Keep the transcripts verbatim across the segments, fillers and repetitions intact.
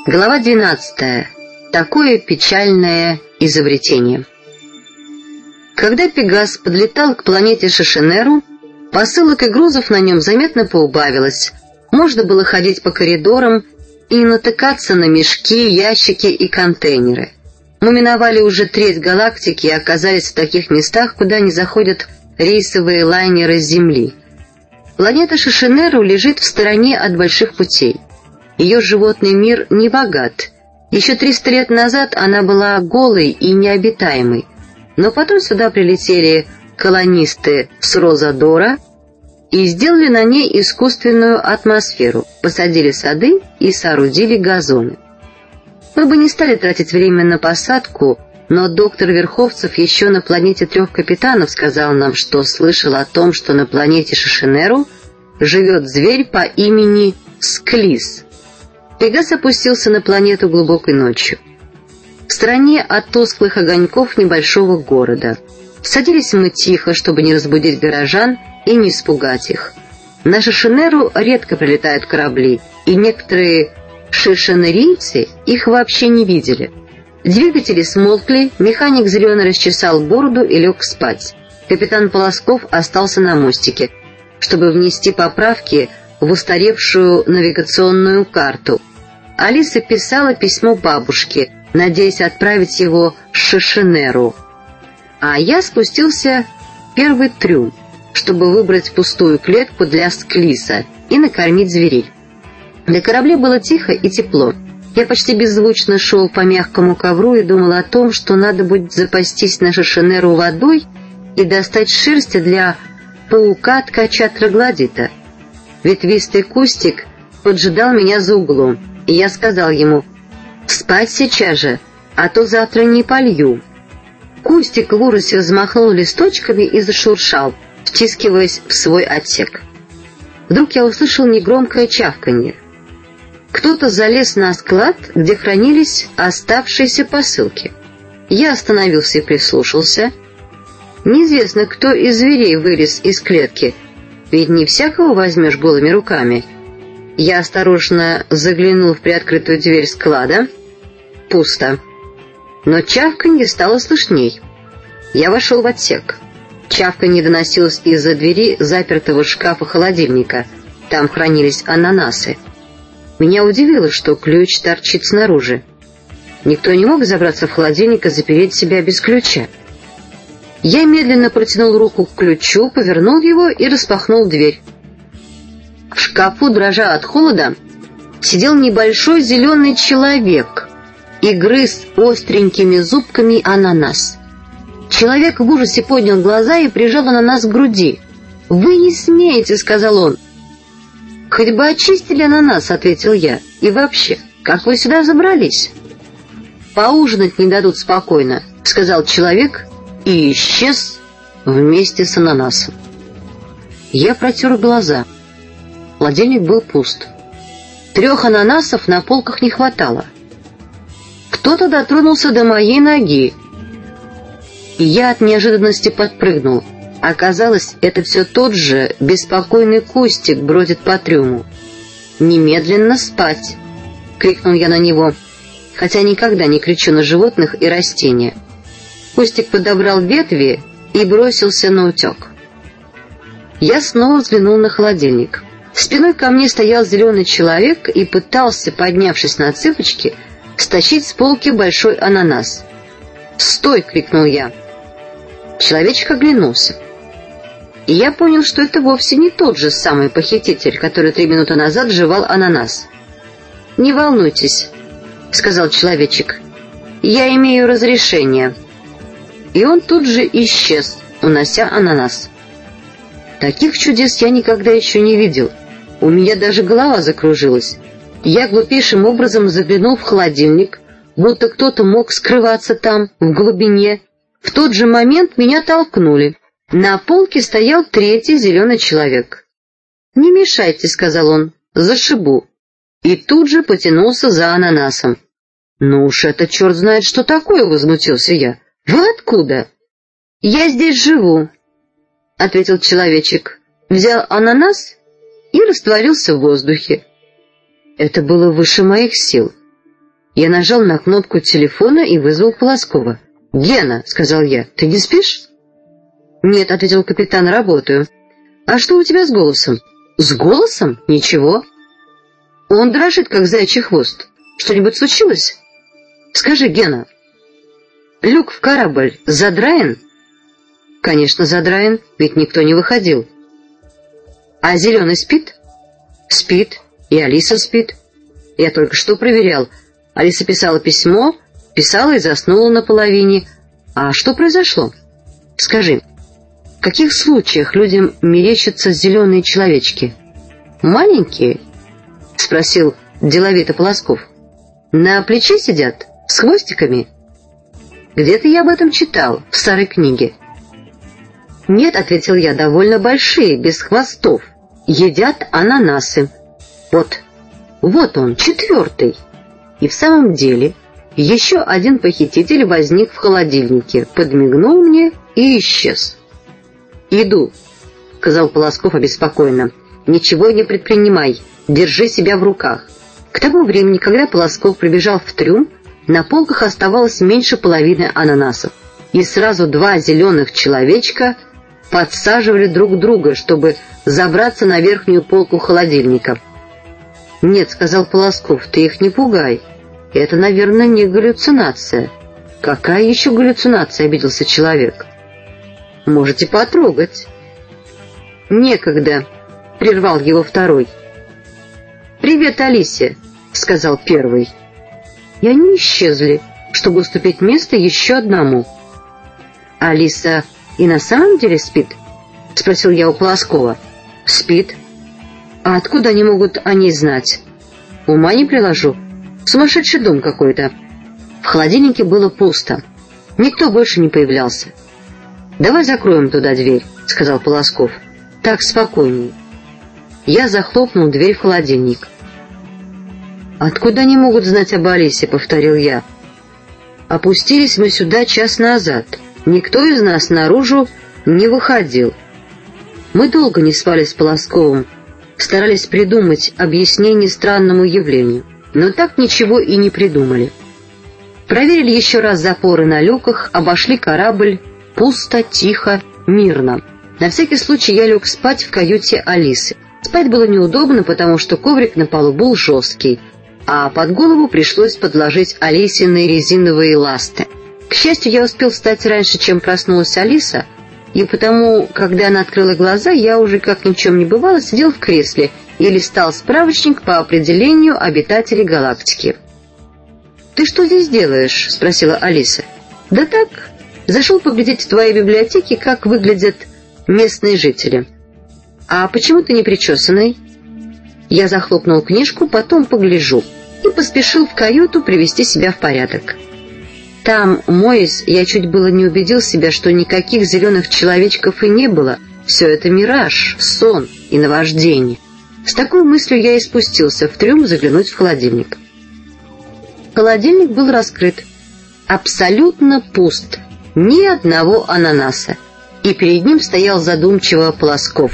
Глава двенадцатая. Такое печальное изобретение. Когда Пегас подлетал к планете Шишинеру, посылок и грузов на нем заметно поубавилось. Можно было ходить по коридорам и натыкаться на мешки, ящики и контейнеры. Мы миновали уже треть галактики и оказались в таких местах, куда не заходят рейсовые лайнеры с Земли. Планета Шишинеру лежит в стороне от больших путей. Ее животный мир не богат. Еще триста лет назад она была голой и необитаемой. Но потом сюда прилетели колонисты с Розадора и сделали на ней искусственную атмосферу, посадили сады и соорудили газоны. Мы бы не стали тратить время на посадку, но доктор Верховцев еще на планете трех капитанов сказал нам, что слышал о том, что на планете Шишинеру живет зверь по имени Склис. Пегас опустился на планету глубокой ночью. В стороне от тусклых огоньков небольшого города. Садились мы тихо, чтобы не разбудить горожан и не испугать их. На Шишинеру редко прилетают корабли, и некоторые шишинерийцы их вообще не видели. Двигатели смолкли, механик зеленый расчесал бороду и лег спать. Капитан Полосков остался на мостике, чтобы внести поправки в устаревшую навигационную карту. Алиса писала письмо бабушке, надеясь отправить его в Шишинеру. А я спустился в первый трюм, чтобы выбрать пустую клетку для Склиса и накормить зверей. На корабле было тихо и тепло. Я почти беззвучно шел по мягкому ковру и думал о том, что надо будет запастись на Шишинеру водой и достать шерсти для паука-ткача троглодита. Ветвистый кустик поджидал меня за углом, и я сказал ему: «Спать сейчас же, а то завтра не полью». Кустик в ужасе взмахнул листочками и зашуршал, втискиваясь в свой отсек. Вдруг я услышал негромкое чавканье. Кто-то залез на склад, где хранились оставшиеся посылки. Я остановился и прислушался. Неизвестно, кто из зверей вылез из клетки, ведь не всякого возьмешь голыми руками. Я осторожно заглянул в приоткрытую дверь склада. Пусто. Но чавканье стало слышней. Я вошел в отсек. Чавканье доносилось из-за двери запертого шкафа-холодильника. Там хранились ананасы. Меня удивило, что ключ торчит снаружи. Никто не мог забраться в холодильник и запереть себя без ключа. Я медленно протянул руку к ключу, повернул его и распахнул дверь. В шкафу, дрожа от холода, сидел небольшой зеленый человек и грыз остренькими зубками ананас. Человек в ужасе поднял глаза и прижал ананас к груди. «Вы не смеете», — сказал он. «Хоть бы очистили ананас», — ответил я. «И вообще, как вы сюда забрались?» «Поужинать не дадут спокойно», — сказал человек и исчез вместе с ананасом. Я протер глаза. Холодильник был пуст. Трех ананасов на полках не хватало. Кто-то дотронулся до моей ноги, и я от неожиданности подпрыгнул. Оказалось, это все тот же беспокойный кустик бродит по трюму. «Немедленно спать!» — крикнул я на него, хотя никогда не кричу на животных и растения. Кустик подобрал ветви и бросился на утек. Я снова взглянул на холодильник. Спиной ко мне стоял зеленый человек и пытался, поднявшись на цыпочки, стащить с полки большой ананас. «Стой!» — крикнул я. Человечек оглянулся. И я понял, что это вовсе не тот же самый похититель, который три минуты назад жевал ананас. «Не волнуйтесь», — сказал человечек, — «я имею разрешение». И он тут же исчез, унося ананас. Таких чудес я никогда еще не видел. У меня даже голова закружилась. Я глупейшим образом заглянул в холодильник, будто кто-то мог скрываться там, в глубине. В тот же момент меня толкнули. На полке стоял третий зеленый человек. «Не мешайте», — сказал он, — «зашибу». И тут же потянулся за ананасом. «Ну уж это черт знает, что такое», — возмутился я. «Вы откуда?» «Я здесь живу», — ответил человечек, взял ананас и растворился в воздухе. Это было выше моих сил. Я нажал на кнопку телефона и вызвал Полоскова. «Гена», — сказал я, — «ты не спишь?» «Нет», — ответил капитан, — «работаю». «А что у тебя с голосом?» «С голосом? Ничего». «Он дрожит, как заячий хвост. Что-нибудь случилось?» «Скажи, Гена, люк в корабль задраен?» «Конечно, задраен, ведь никто не выходил». «А Зеленый спит?» «Спит. И Алиса спит. Я только что проверял. Алиса писала письмо, писала и заснула наполовине. А что произошло? Скажи, в каких случаях людям мерещатся зеленые человечки?» «Маленькие?» — спросил деловито Полосков. «На плече сидят? С хвостиками?» «Где-то я об этом читал, в старой книге». «Нет», — ответил я, — «довольно большие, без хвостов. Едят ананасы. Вот, вот он, четвертый». И в самом деле еще один похититель возник в холодильнике, подмигнул мне и исчез. «Иду», — сказал Полосков обеспокоенно. «Ничего не предпринимай, держи себя в руках». К тому времени, когда Полосков прибежал в трюм, на полках оставалось меньше половины ананасов, и сразу два зеленых человечка подсаживали друг друга, чтобы забраться на верхнюю полку холодильника. «Нет», — сказал Полосков, — «ты их не пугай. Это, наверное, не галлюцинация». «Какая еще галлюцинация?» — обиделся человек. «Можете потрогать». «Некогда», — прервал его второй. «Привет, Алисе», — сказал первый. И они исчезли, чтобы уступить место еще одному. «Алиса и на самом деле спит?» — спросил я у Полоскова. «Спит. А откуда они могут о ней знать?» «Ума не приложу. Сумасшедший дом какой-то». В холодильнике было пусто. Никто больше не появлялся. «Давай закроем туда дверь», — сказал Полосков. «Так спокойней». Я захлопнул дверь в холодильник. «Откуда они могут знать об Алисе?» — повторил я. «Опустились мы сюда час назад. Никто из нас наружу не выходил. Мы долго не спали с Полосковым, старались придумать объяснение странному явлению, но так ничего и не придумали. Проверили еще раз запоры на люках, обошли корабль. Пусто, тихо, мирно. На всякий случай я лег спать в каюте Алисы. Спать было неудобно, потому что коврик на полу был жесткий, а под голову пришлось подложить Алисины резиновые ласты. К счастью, я успел встать раньше, чем проснулась Алиса, и потому, когда она открыла глаза, я уже, как ни в чем не бывало, сидел в кресле и листал справочник по определению обитателей галактики. «Ты что здесь делаешь?» — спросила Алиса. «Да так, зашел поглядеть в твоей библиотеке, как выглядят местные жители». «А почему ты не причесанный?» Я захлопнул книжку, потом погляжу, и поспешил в каюту привести себя в порядок. Там, моясь, я чуть было не убедил себя, что никаких зеленых человечков и не было. Все это мираж, сон и наваждение. С такой мыслью я и спустился в трюм заглянуть в холодильник. Холодильник был раскрыт. Абсолютно пуст. Ни одного ананаса. И перед ним стоял задумчиво Полосков.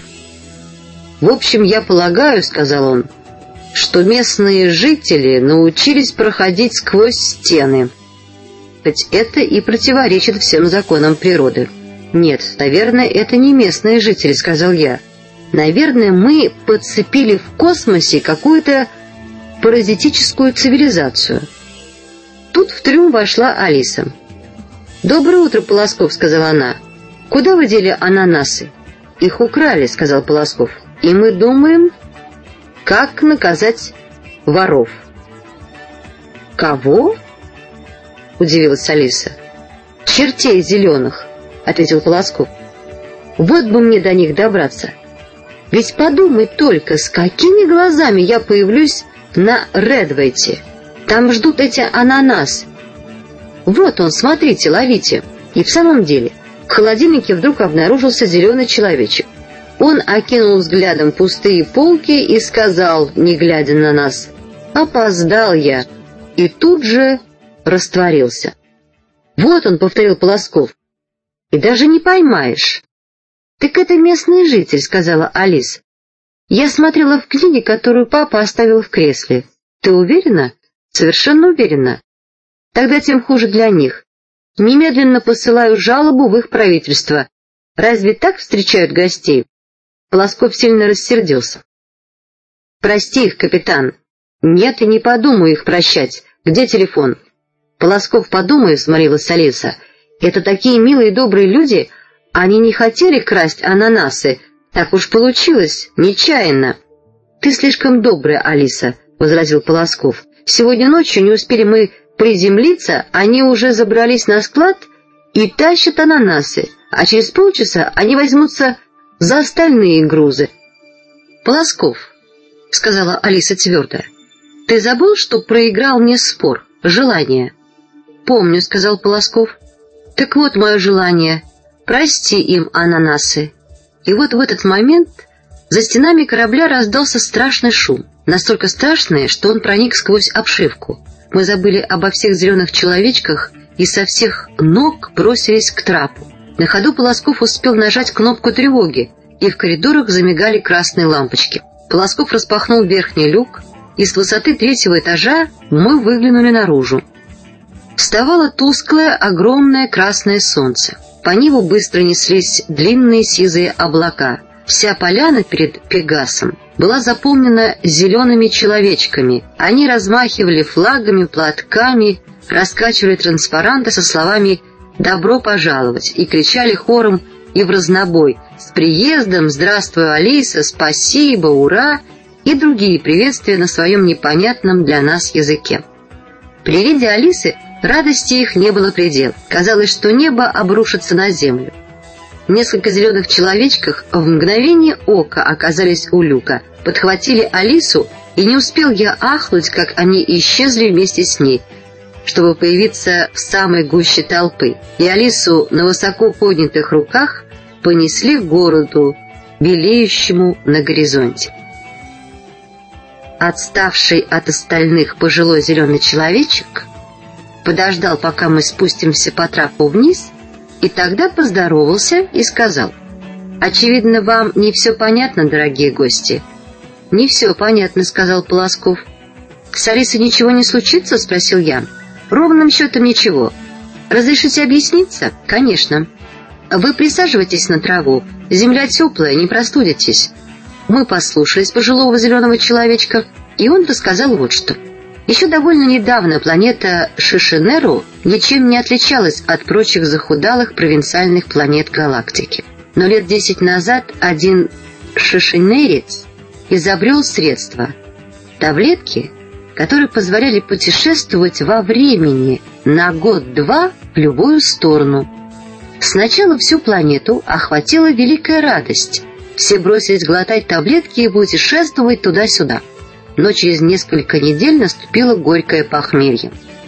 «В общем, я полагаю, — сказал он, — что местные жители научились проходить сквозь стены. Хоть это и противоречит всем законам природы». «Нет, наверное, это не местные жители, — сказал я. Наверное, мы подцепили в космосе какую-то паразитическую цивилизацию». Тут в трюм вошла Алиса. «Доброе утро, Полосков, — сказала она. — Куда вы дели ананасы?» «Их украли, — сказал Полосков. — И мы думаем, как наказать воров». «Кого?» — удивилась Алиса. «Чертей зеленых», — ответил Полосков. «Вот бы мне до них добраться. Ведь подумай только, с какими глазами я появлюсь на Редвейте. Там ждут эти ананасы. Вот он, смотрите, ловите». И в самом деле в холодильнике вдруг обнаружился зеленый человечек. Он окинул взглядом пустые полки и сказал, не глядя на нас: «Опоздал я», и тут же растворился. «Вот он», — повторил Полосков, — «и даже не поймаешь». «Так это местный житель», — сказала Алиса. «Я смотрела в книге, которую папа оставил в кресле». «Ты уверена?» — Совершенно уверена. Тогда тем хуже для них. Немедленно посылаю жалобу в их правительство. Разве так встречают гостей? Полосков сильно рассердился. Прости их, капитан. Нет, и не подумаю их прощать. Где телефон? Полосков, подумай, взмолилась Алиса. Это такие милые и добрые люди. Они не хотели красть ананасы. Так уж получилось, нечаянно. Ты слишком добрая, Алиса, возразил Полосков. Сегодня ночью не успели мы приземлиться, они уже забрались на склад и тащат ананасы, а через полчаса они возьмутся за остальные грузы. Полосков, сказала Алиса твердо, ты забыл, что проиграл мне спор, желание? Помню, сказал Полосков. Так вот мое желание, прости им ананасы. И вот в этот момент за стенами корабля раздался страшный шум, настолько страшный, что он проник сквозь обшивку. Мы забыли обо всех зеленых человечках и со всех ног бросились к трапу. На ходу Полосков успел нажать кнопку тревоги, и в коридорах замигали красные лампочки. Полосков распахнул верхний люк, и с высоты третьего этажа мы выглянули наружу. Вставало тусклое, огромное красное солнце. По небу быстро неслись длинные сизые облака. Вся поляна перед Пегасом была заполнена зелеными человечками. Они размахивали флагами, платками, раскачивали транспаранты со словами «Добро пожаловать» и кричали хором и в разнобой «С приездом! Здравствуй, Алиса! Спасибо! Ура!» и другие приветствия на своем непонятном для нас языке. При виде Алисы радости их не было предела. Казалось, что небо обрушится на землю. Несколько зеленых человечков в мгновение ока оказались у люка, подхватили Алису, и не успел я ахнуть, как они исчезли вместе с ней, чтобы появиться в самой гуще толпы, и Алису на высоко поднятых руках понесли к городу, белеющему на горизонте. Отставший от остальных пожилой зеленый человечек подождал, пока мы спустимся по трапу вниз, и тогда поздоровался и сказал: «Очевидно, вам не все понятно, дорогие гости». «Не все понятно», — сказал Полосков. «С Алисой ничего не случится?» — спросил я. «Ровным счетом ничего. Разрешите объясниться?» «Конечно. Вы присаживайтесь на траву. Земля теплая, не простудитесь». Мы послушались пожилого зеленого человечка, и он рассказал вот что. Еще довольно недавно планета Шишинеру ничем не отличалась от прочих захудалых провинциальных планет галактики. Но лет десять назад один шишинерец изобрел средства, таблетки, которые позволяли путешествовать во времени на год-два в любую сторону. Сначала всю планету охватила великая радость. Все бросились глотать таблетки и путешествовать туда-сюда. Но через несколько недель наступило горькое похмелье.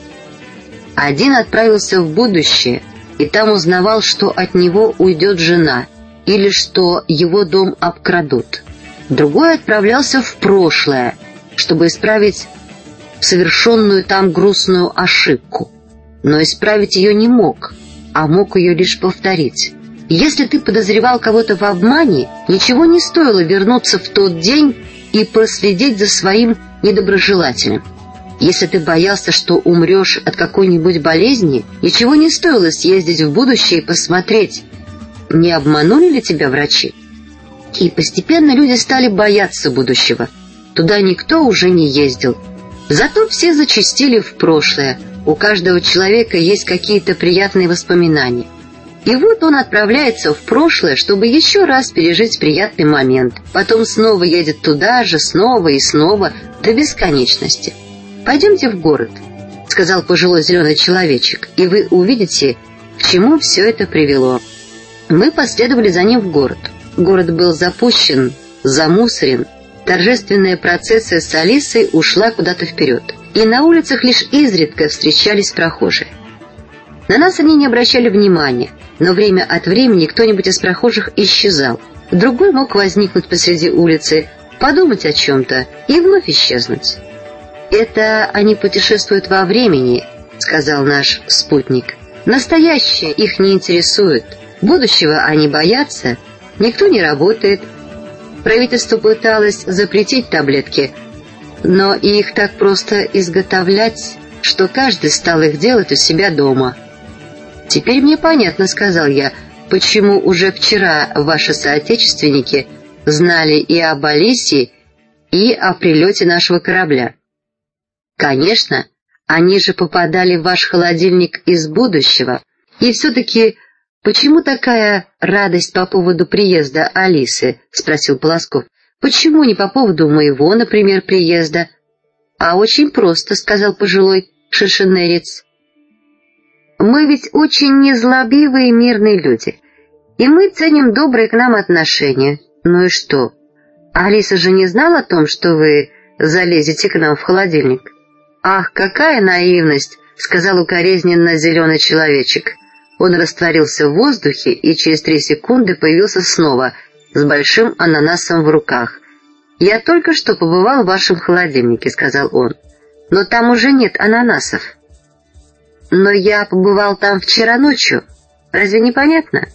Один отправился в будущее и там узнавал, что от него уйдет жена или что его дом обкрадут. Другой отправлялся в прошлое, чтобы исправить совершенную там грустную ошибку. Но исправить ее не мог, а мог ее лишь повторить. Если ты подозревал кого-то в обмане, ничего не стоило вернуться в тот день и проследить за своим недоброжелателем. Если ты боялся, что умрешь от какой-нибудь болезни, ничего не стоило съездить в будущее и посмотреть, не обманули ли тебя врачи. И постепенно люди стали бояться будущего. Туда никто уже не ездил. Зато все зачастили в прошлое. У каждого человека есть какие-то приятные воспоминания. И вот он отправляется в прошлое, чтобы еще раз пережить приятный момент. Потом снова едет туда же, снова и снова, до бесконечности. «Пойдемте в город», — сказал пожилой зеленый человечек, «и вы увидите, к чему все это привело». Мы последовали за ним в город. Город был запущен, замусорен. Торжественная процессия с Алисой ушла куда-то вперед. И на улицах лишь изредка встречались прохожие. На нас они не обращали внимания, но время от времени кто-нибудь из прохожих исчезал. Другой мог возникнуть посреди улицы, подумать о чем-то и вновь исчезнуть. «Это они путешествуют во времени», — сказал наш спутник. «Настоящее их не интересует. Будущего они боятся, никто не работает. Правительство пыталось запретить таблетки, но их так просто изготовлять, что каждый стал их делать у себя дома. «Теперь мне понятно, — сказал я, — почему уже вчера ваши соотечественники знали и об Алисе, и о прилете нашего корабля. Конечно, они же попадали в ваш холодильник из будущего. И все-таки почему такая радость по поводу приезда Алисы?» — спросил Полосков. «Почему не по поводу моего, например, приезда?» «А очень просто, — сказал пожилой шишенерец. Мы ведь очень незлобивые мирные люди, и мы ценим добрые к нам отношения. Ну и что? Алиса же не знала о том, что вы залезете к нам в холодильник». «Ах, какая наивность!» — сказал укоризненно зеленый человечек. Он растворился в воздухе и через три секунды появился снова с большим ананасом в руках. «Я только что побывал в вашем холодильнике, — сказал он, — но там уже нет ананасов». «Но я побывал там вчера ночью. Разве не понятно?»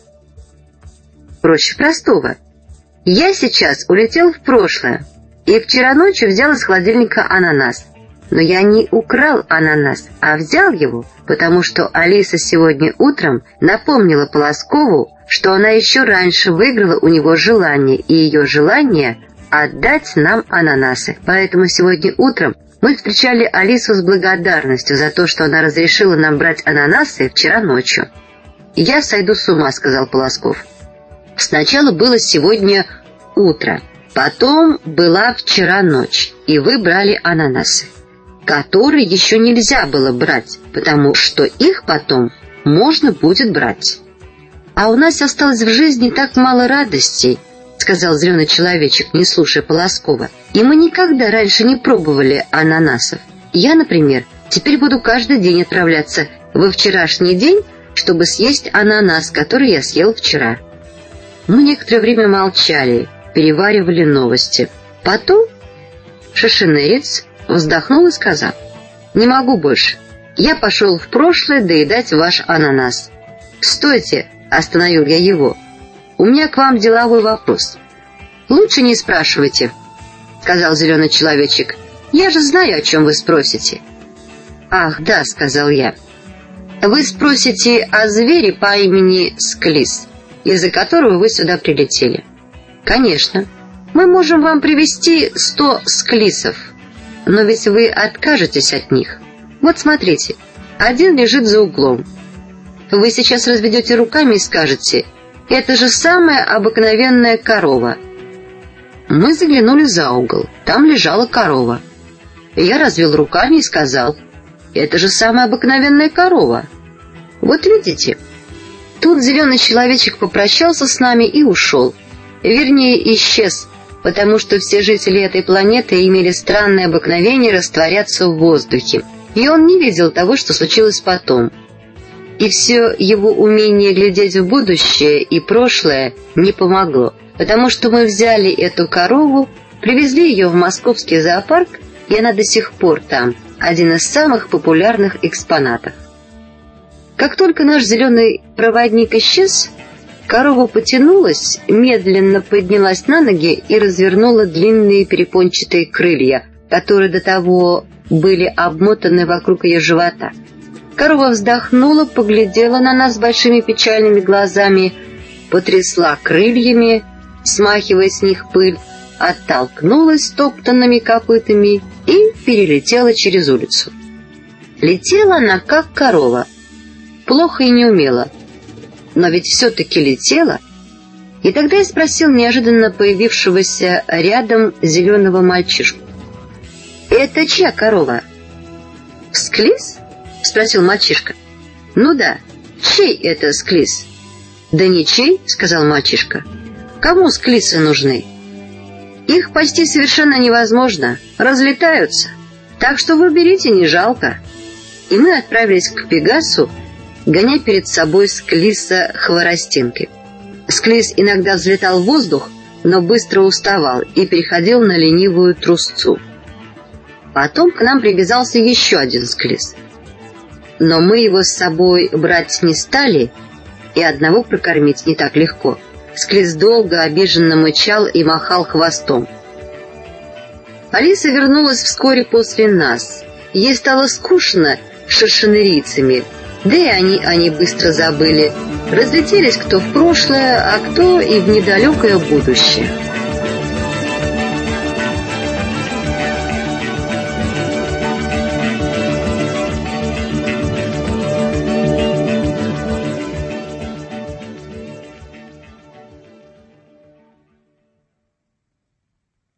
«Проще простого. Я сейчас улетел в прошлое и вчера ночью взял из холодильника ананас. Но я не украл ананас, а взял его, потому что Алиса сегодня утром напомнила Полоскову, что она еще раньше выиграла у него желание, и ее желание — отдать нам ананасы. Поэтому сегодня утром мы встречали Алису с благодарностью за то, что она разрешила нам брать ананасы вчера ночью». «Я сойду с ума, — сказал Полосков. Сначала было сегодня утро, потом была вчера ночь, и вы брали ананасы, которые еще нельзя было брать, потому что их потом можно будет брать. А у нас осталось в жизни так мало радостей, — сказал зеленый человечек, не слушая Полоскова, — и мы никогда раньше не пробовали ананасов. Я, например, теперь буду каждый день отправляться во вчерашний день, чтобы съесть ананас, который я съел вчера». Мы некоторое время молчали, переваривали новости. Потом шишенерец вздохнул и сказал: «Не могу больше. Я пошел в прошлое доедать ваш ананас». «Стойте!» — остановил я его. «У меня к вам деловой вопрос». «Лучше не спрашивайте», — сказал зеленый человечек. «Я же знаю, о чем вы спросите». «Ах, да», — сказал я. «Вы спросите о звере по имени Склиз, из-за которого вы сюда прилетели». «Конечно. Мы можем вам привезти сто склисов, но ведь вы откажетесь от них. Вот смотрите, один лежит за углом. Вы сейчас разведете руками и скажете: это же самая обыкновенная корова». Мы заглянули за угол, там лежала корова. Я развел руками и сказал: это же самая обыкновенная корова. Вот видите. Тут зеленый человечек попрощался с нами и ушел. Вернее, исчез, потому что все жители этой планеты имели странное обыкновение растворяться в воздухе, и он не видел того, что случилось потом. И все его умение глядеть в будущее и прошлое не помогло, потому что мы взяли эту корову, привезли ее в московский зоопарк, и она до сих пор там, один из самых популярных экспонатов. Как только наш зеленый проводник исчез, корова потянулась, медленно поднялась на ноги и развернула длинные перепончатые крылья, которые до того были обмотаны вокруг ее живота. Корова вздохнула, поглядела на нас большими печальными глазами, потрясла крыльями, смахивая с них пыль, оттолкнулась стоптанными копытами и перелетела через улицу. Летела она как корова, плохо и неумело, но ведь все-таки летела. И тогда я спросил неожиданно появившегося рядом зеленого мальчишку: «Это чья корова?» «Склиз?» — спросил мальчишка. «Ну да, чей это склиз?» «Да ничей», — сказал мальчишка. «Кому склизы нужны? Их почти совершенно невозможно, разлетаются, так что вы берите, не жалко». И мы отправились к Пегасу, гоня перед собой склиза хворостинкой. Склиз иногда взлетал в воздух, но быстро уставал и переходил на ленивую трусцу. Потом к нам привязался еще один склиз, но мы его с собой брать не стали, и одного прокормить не так легко. Склиз долго обиженно мычал и махал хвостом. Алиса вернулась вскоре после нас. Ей стало скучно с шершенерийцами, да и они они быстро забыли. Разлетелись кто в прошлое, а кто и в недалекое будущее.